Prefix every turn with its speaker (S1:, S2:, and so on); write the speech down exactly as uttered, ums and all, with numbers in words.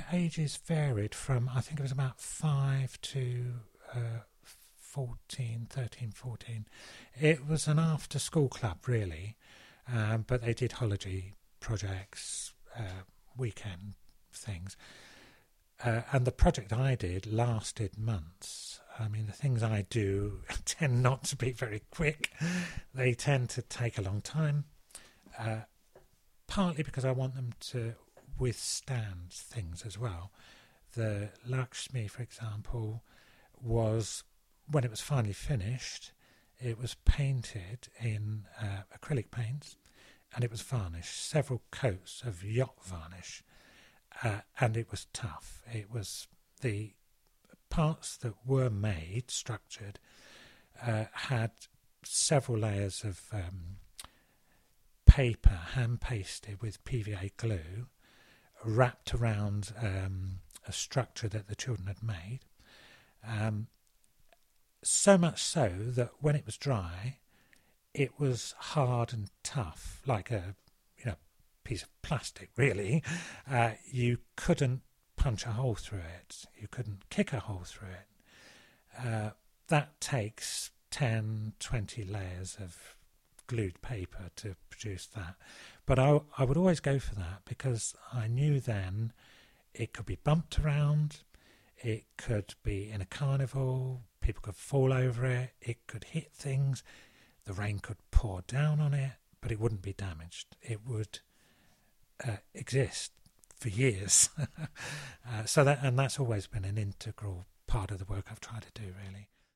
S1: ages varied from, I think it was about five to uh, fourteen, thirteen, fourteen. It was an after-school club, really, um, but they did holiday projects, uh, weekend things. Uh, and the project I did lasted months. I mean, the things I do tend not to be very quick. They tend to take a long time, uh, partly because I want them to withstand things as well. The Lakshmi, for example, was, when it was finally finished, it was painted in uh, acrylic paints, and it was varnished, several coats of yacht varnish, uh, and it was tough. It was the parts that were made, structured, uh, had several layers of um, paper hand pasted with P V A glue, wrapped around um, a structure that the children had made. Um, so much so that when it was dry, it was hard and tough, like a you know piece of plastic, really. Uh, you couldn't punch a hole through it. You couldn't kick a hole through it. Uh, that takes ten, twenty layers of glued paper to produce that. But I, I would always go for that because I knew then it could be bumped around, it could be in a carnival, people could fall over it, it could hit things, the rain could pour down on it, but it wouldn't be damaged. It would uh, exist for years. uh, so that, and that's always been an integral part of the work I've tried to do, really.